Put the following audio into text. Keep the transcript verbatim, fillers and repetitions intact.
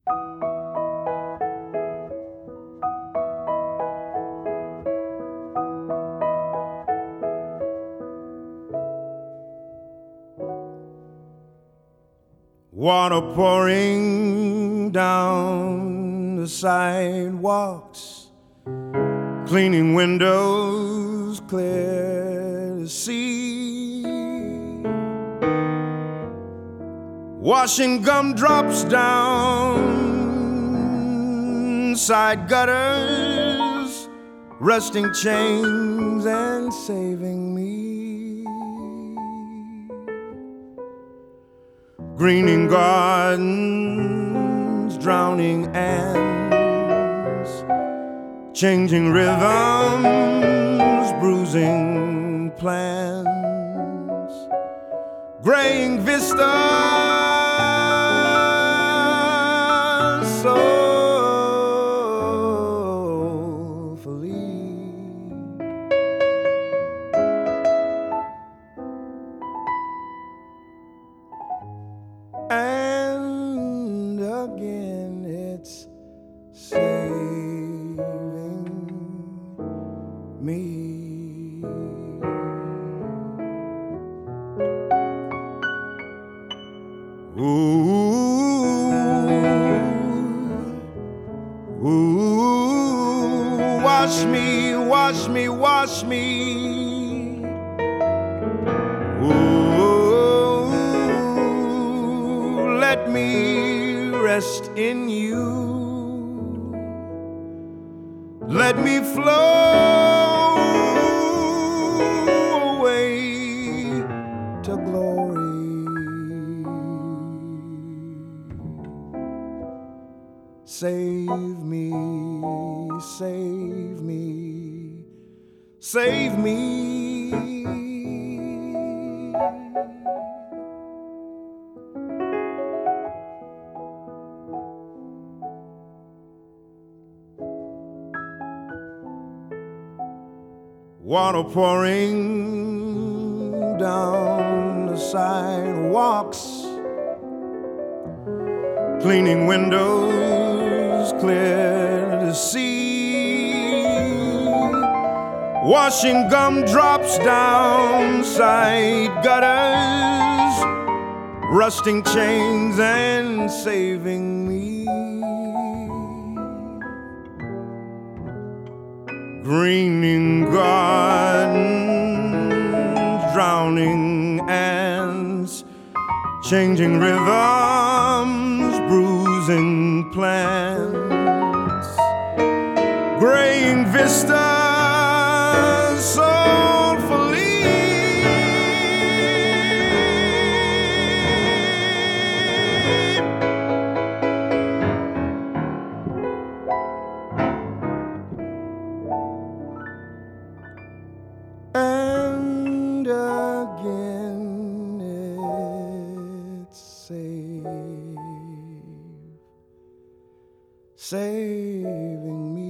Water pouring down the sidewalks, cleaning windows clear to see, washing gumdrops down side gutters, rusting chains and saving me. Greening gardens, drowning ants, changing rhythms, bruising plants, graying vistas soulfully. And again it's saving me. Ooh, ooh, wash me, wash me, wash me. Ooh, let me rest in you. Let me flow away to glory. Save me, save me, save me. Water pouring down the sidewalks, cleaning windows clear to see, washing gumdrops down side gutters, rusting chains and saving me. Greening gardens, drowning ants, changing rhythms, bruising plants, graying vistas soulfully. And again it's save, saving me.